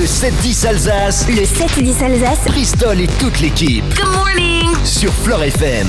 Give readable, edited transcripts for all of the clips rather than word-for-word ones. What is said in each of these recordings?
Le 7-10 Alsace. Le 7-10 Alsace. Bristol et toute l'équipe. Good morning. Sur Fleur FM.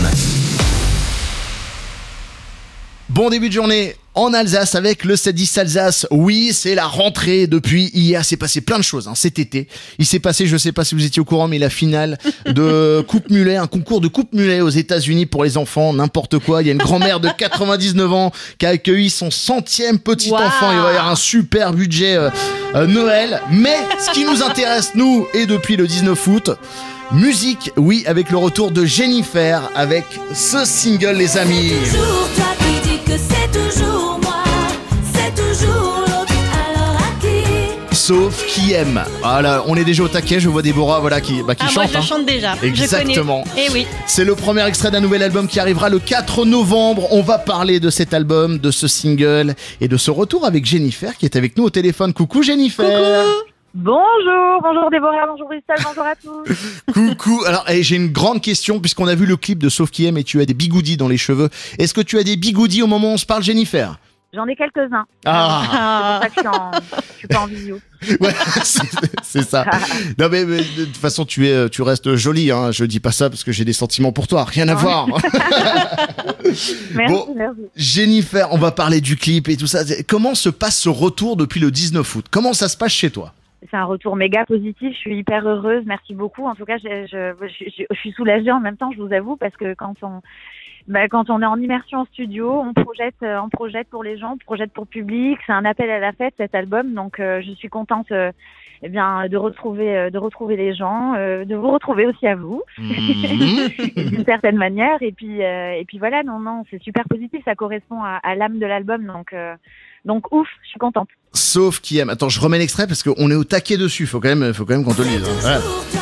Bon début de journée en Alsace avec le 7-10 Alsace. Oui, c'est la rentrée depuis hier. C'est passé plein de choses cet été. Il s'est passé, je sais pas si vous étiez au courant, mais la finale de Coupe Mulet, un concours de Coupe Mulet aux États-Unis pour les enfants, n'importe quoi. Il y a une grand-mère de 99 ans qui a accueilli son 100e petit enfant. Il va y avoir un super budget Noël. Mais ce qui nous intéresse, nous, et depuis le 19 août, musique, oui, avec le retour de Jennifer, avec ce single, les amis. C'est toujours moi, c'est toujours l'autre, alors à qui? Sauf qui aime. Voilà, on est déjà au taquet, je vois Déborah qui chante. Moi je chante déjà. Exactement. Eh oui. C'est le premier extrait d'un nouvel album qui arrivera le 4 novembre. On va parler de cet album, de ce single et de ce retour avec Jennifer qui est avec nous au téléphone. Coucou Jennifer. Coucou. Bonjour Déborah, bonjour Bristol, bonjour à tous. Coucou. Alors, j'ai une grande question puisqu'on a vu le clip de Sauf qui aime et tu as des bigoudis dans les cheveux. Est-ce que tu as des bigoudis au moment où on se parle, Jennifer? J'en ai quelques-uns. Ah. C'est pour ça que je suis pas en visio. Ouais, c'est ça. Non mais de toute façon tu restes jolie. Je dis pas ça parce que j'ai des sentiments pour toi. Rien à voir. Merci. Jennifer, on va parler du clip et tout ça. Comment se passe ce retour depuis le 19 août? Comment ça se passe chez toi? C'est un retour méga positif, je suis hyper heureuse, merci beaucoup. En tout cas, je suis soulagée en même temps, je vous avoue, parce que quand on est en immersion en studio, on projette pour les gens, on projette pour le public. C'est un appel à la fête, cet album. Donc, je suis contente, de retrouver les gens, de vous retrouver aussi à vous, d'une certaine manière. Et puis voilà, non, c'est super positif. Ça correspond à l'âme de l'album. Donc ouf, je suis contente. Sauf qui aime. Attends, je remets l'extrait parce qu'on est au taquet dessus. Faut quand même qu'on te le dise. Voilà.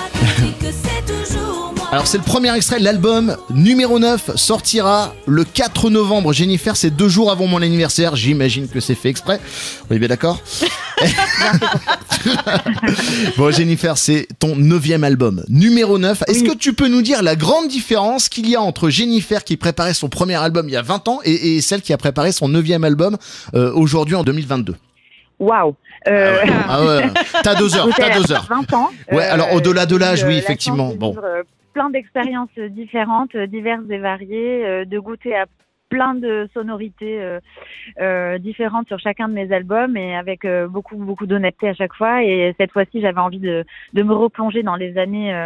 Alors c'est le premier extrait, l'album numéro 9 sortira le 4 novembre. Jennifer, c'est 2 jours avant mon anniversaire, j'imagine que c'est fait exprès. On est bien d'accord? Bon Jennifer, c'est ton 9e album, numéro 9. Est-ce que tu peux nous dire la grande différence qu'il y a entre Jennifer qui préparait son premier album il y a 20 ans et celle qui a préparé son 9e album aujourd'hui en 2022? Waouh. Ah ouais. T'as 2 heures. 20 ans. Ouais, alors au-delà de l'âge, oui, effectivement. Bon. Plein d'expériences différentes, diverses et variées, de goûter à plein de sonorités différentes sur chacun de mes albums et avec beaucoup d'honnêteté à chaque fois. Et cette fois-ci, j'avais envie de me replonger dans les années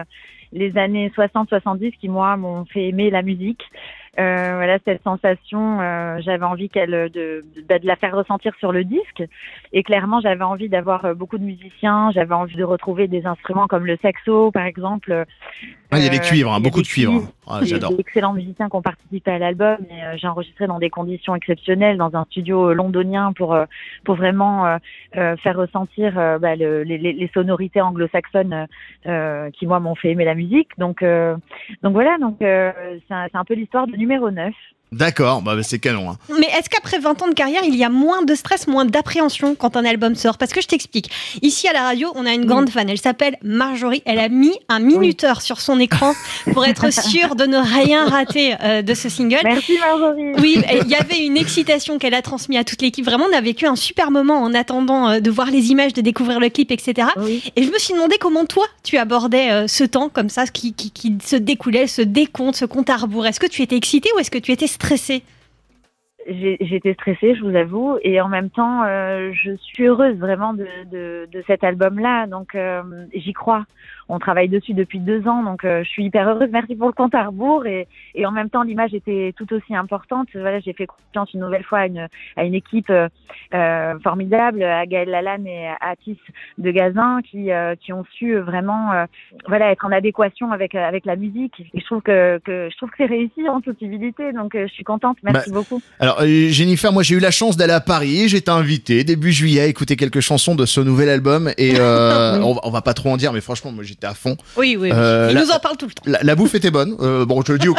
60-70 qui, moi, m'ont fait aimer la musique. Voilà, cette sensation, j'avais envie de la faire ressentir sur le disque. Et clairement, j'avais envie d'avoir beaucoup de musiciens. J'avais envie de retrouver des instruments comme le saxo, par exemple. Il y a des cuivres, beaucoup de cuivres. J'adore. Des excellents musiciens qui ont participé à l'album. Et j'ai enregistré dans des conditions exceptionnelles, dans un studio londonien pour vraiment faire ressentir les sonorités anglo-saxonnes qui, moi, m'ont fait aimer la musique. Donc voilà, c'est un peu l'histoire de numéro 9. D'accord, c'est canon. Mais est-ce qu'après 20 ans de carrière, il y a moins de stress, moins d'appréhension quand un album sort? Parce que je t'explique. Ici à la radio, on a une grande fan. Elle s'appelle Marjorie. Elle a mis un minuteur sur son écran pour être sûre de ne rien rater de ce single. Merci Marjorie. Oui, il y avait une excitation qu'elle a transmise à toute l'équipe. Vraiment, on a vécu un super moment en attendant de voir les images, de découvrir le clip, etc. Oui. Et je me suis demandé comment toi, tu abordais ce temps comme ça, qui se découlait, ce décompte, ce compte à rebours. Est-ce que tu étais excitée ou est-ce que tu étais stressée? J'étais stressée, je vous avoue, et en même temps, je suis heureuse vraiment de cet album-là, donc j'y crois. On travaille dessus depuis 2 ans, donc je suis hyper heureuse. Merci pour le compte à rebours, et en même temps, l'image était tout aussi importante. Voilà, j'ai fait confiance une nouvelle fois à une équipe formidable, à Gaël Lalanne et à Atis de Gazin, qui ont su vraiment être en adéquation avec la musique. Et je trouve que c'est réussi en toute humilité, donc je suis contente. Merci beaucoup. Alors Jennifer, moi j'ai eu la chance d'aller à Paris, j'étais invité début juillet à écouter quelques chansons de ce nouvel album et on va pas trop en dire, mais franchement moi j'étais à fond. Oui. Il nous en parle tout le temps. La bouffe était bonne, bon je le dis au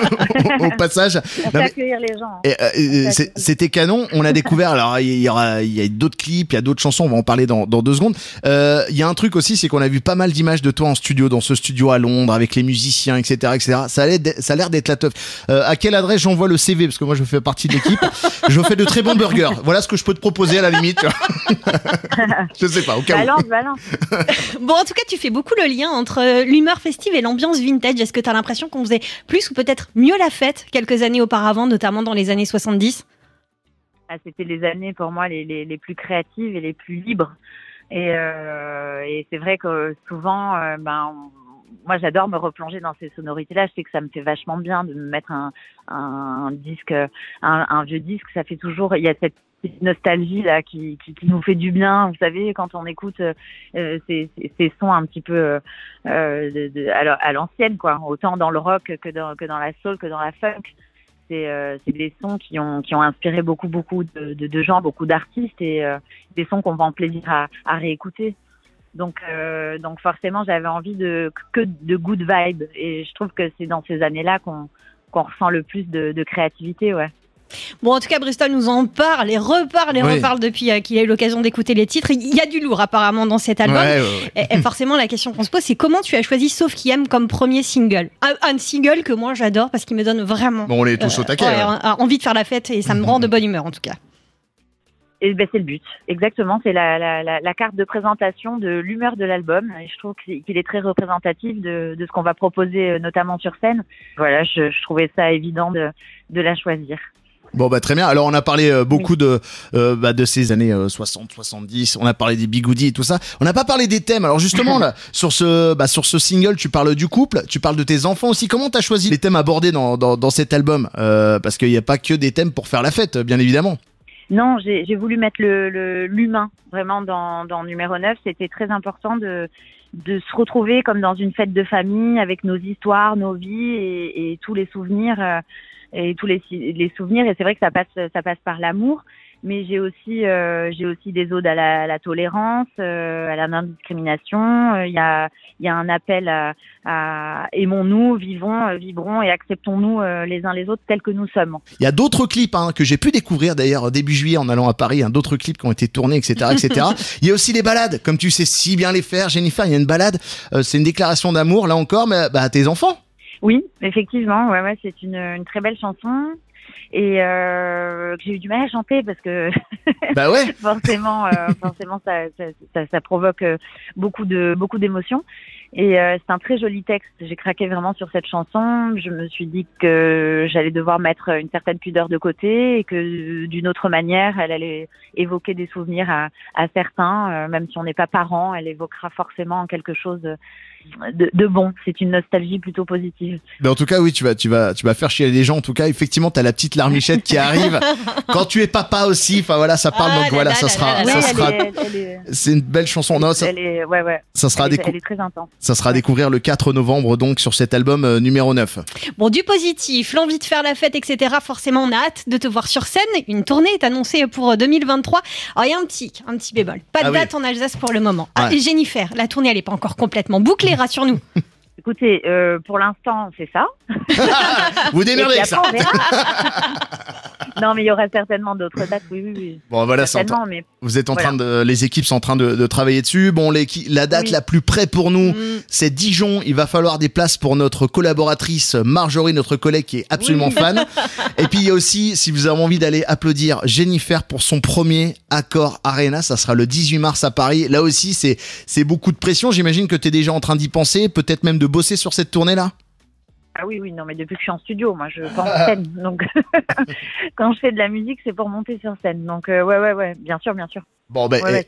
passage. On peut accueillir les gens. C'était canon, on a découvert, alors il y a d'autres clips, il y a d'autres chansons, on va en parler dans 2 secondes. Il y a un truc aussi, c'est qu'on a vu pas mal d'images de toi en studio, dans ce studio à Londres, avec les musiciens, etc. Ça a l'air d'être la teuf. À quelle adresse j'envoie le CV? Parce que moi je fais partie de équipes. Je fais de très bons burgers. Voilà ce que je peux te proposer à la limite. Tu vois. Je sais pas, au cas où. Balance. Bon, en tout cas, tu fais beaucoup le lien entre l'humeur festive et l'ambiance vintage. Est-ce que tu as l'impression qu'on faisait plus ou peut-être mieux la fête quelques années auparavant, notamment dans les années 70 ? C'était les années pour moi les plus créatives et les plus libres. Et c'est vrai que souvent, moi j'adore me replonger dans ces sonorités-là. Je sais que ça me fait vachement bien de me mettre un disque, un vieux disque. Ça fait toujours, il y a cette petite nostalgie là qui nous fait du bien. Vous savez, quand on écoute ces sons un petit peu à l'ancienne, quoi. Autant dans le rock que dans la soul, que dans la funk. C'est des sons qui ont inspiré beaucoup de gens, beaucoup d'artistes et des sons qu'on prend plaisir à réécouter. Donc forcément, j'avais envie que de good vibes et je trouve que c'est dans ces années-là qu'on ressent le plus de créativité, ouais. Bon, en tout cas, Bristol nous en parle et reparle depuis qu'il a eu l'occasion d'écouter les titres. Il y a du lourd apparemment dans cet album. Ouais. Et forcément, la question qu'on se pose, c'est comment tu as choisi Sauf qui aime comme premier single. Un single que moi j'adore parce qu'il me donne vraiment Bon, on est tous au taquet. envie de faire la fête et ça me rend de bonne humeur en tout cas. Et c'est le but, exactement. C'est la carte de présentation de l'humeur de l'album. Et je trouve qu'il est très représentatif de ce qu'on va proposer, notamment sur scène. Voilà, je trouvais ça évident de la choisir. Bon très bien. Alors on a parlé beaucoup de ces années 60, 70. On a parlé des bigoudis et tout ça. On n'a pas parlé des thèmes. Alors justement là sur ce single, tu parles du couple, tu parles de tes enfants aussi. Comment t'as choisi les thèmes abordés dans cet album parce qu'il n'y a pas que des thèmes pour faire la fête, bien évidemment. Non, j'ai voulu mettre l'humain vraiment dans numéro 9. C'était très important de se retrouver comme dans une fête de famille avec nos histoires, nos vies et tous les souvenirs. Et tous les souvenirs, et c'est vrai que ça passe par l'amour, mais j'ai aussi des odes à la tolérance, à la non-discrimination. Il y a un appel à aimons-nous, vibrons et acceptons-nous les uns les autres tels que nous sommes. Il y a d'autres clips que j'ai pu découvrir d'ailleurs début juillet en allant à Paris, d'autres clips qui ont été tournés, etc. Il y a aussi les balades, comme tu sais si bien les faire, Jennifer. Il y a une balade, c'est une déclaration d'amour là encore, mais à tes enfants. Oui, effectivement, ouais, c'est une très belle chanson et que j'ai eu du mal à chanter parce que bah ouais. forcément ça provoque beaucoup d'émotions et c'est un très joli texte. J'ai craqué vraiment sur cette chanson. Je me suis dit que j'allais devoir mettre une certaine pudeur de côté et que d'une autre manière, elle allait évoquer des souvenirs à certains, même si on n'est pas parents, elle évoquera forcément quelque chose de bon. C'est une nostalgie plutôt positive. Mais en tout cas, oui, tu vas faire chier les gens. En tout cas, effectivement, t'as la petite larmichette qui arrive. Quand tu es papa aussi, enfin voilà, ça parle. Donc voilà, ça sera. C'est une belle chanson. Non, ça. Elle est, ouais. Ça sera elle est très intense. Ça sera à découvrir le 4 novembre, donc sur cet album numéro 9. Bon, du positif, l'envie de faire la fête, etc. Forcément, on a hâte de te voir sur scène. Une tournée est annoncée pour 2023. Alors, il y a un petit bémol. Pas de date en Alsace pour le moment. Ouais. Jennifer, la tournée, elle n'est pas encore complètement bouclée, rassure-nous. Écoutez, pour l'instant, c'est ça. Vous démerdez avec ça. On verra. Non, mais il y aura certainement d'autres dates, oui. Bon, voilà, mais vous êtes en train les équipes sont en train de travailler dessus. Bon, la date la plus près pour nous, c'est Dijon. Il va falloir des places pour notre collaboratrice Marjorie, notre collègue qui est absolument fan. Et puis, il y a aussi, si vous avez envie d'aller applaudir Jennifer pour son premier Accor Arena, ça sera le 18 mars à Paris. Là aussi, c'est beaucoup de pression. J'imagine que tu es déjà en train d'y penser, peut-être même de bosser sur cette tournée-là. Ah oui, non, mais depuis que je suis en studio, moi, je pense en scène. Donc, quand je fais de la musique, c'est pour monter sur scène. Donc, ouais, bien sûr. Bon,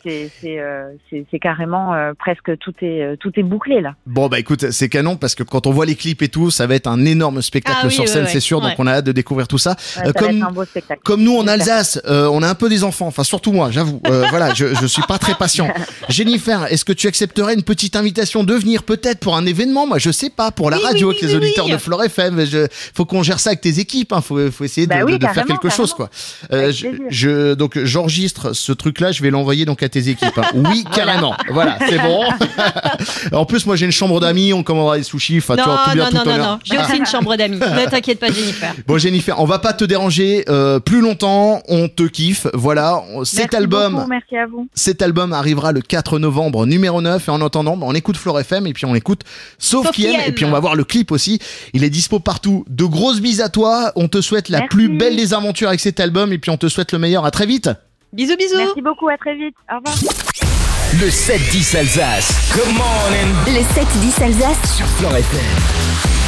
c'est carrément presque tout est bouclé là. Bon, écoute, c'est canon parce que quand on voit les clips et tout, ça va être un énorme spectacle sur scène, c'est sûr. Donc, on a hâte de découvrir tout ça. Ouais, ça va être un beau spectacle. Comme nous en Alsace, on a un peu des enfants. Enfin, surtout moi, j'avoue. Voilà, je suis pas très patient. Jennifer, est-ce que tu accepterais une petite invitation de venir peut-être pour un événement? Moi, je sais pas, pour la radio avec les auditeurs de Flore FM. Faut qu'on gère ça avec tes équipes. Faut essayer de faire quelque chose, quoi. Donc, j'enregistre ce truc-là. Je vais l'envoyer donc à tes équipes. Hein. Oui, carrément. Voilà, c'est bon. En plus, moi, j'ai une chambre d'amis, on commandera des sushis. Enfin, tu vois, tout bien, tout honneur. Non. J'ai aussi une chambre d'amis. Ne t'inquiète pas, Jennifer. Bon, Jennifer, on va pas te déranger plus longtemps. On te kiffe. Voilà, Merci beaucoup, merci à vous. Cet album arrivera le 4 novembre, numéro 9. Et en attendant, on écoute Floor FM et puis on écoute Sauf qui aime. Et puis on va voir le clip aussi. Il est dispo partout. De grosses bises à toi. On te souhaite la plus belle des aventures avec cet album et puis on te souhaite le meilleur. À très vite. Bisous. Merci beaucoup, à très vite. Au revoir. Le 7-10 Alsace. Good morning. Le 7-10 Alsace. Sur Floor FM.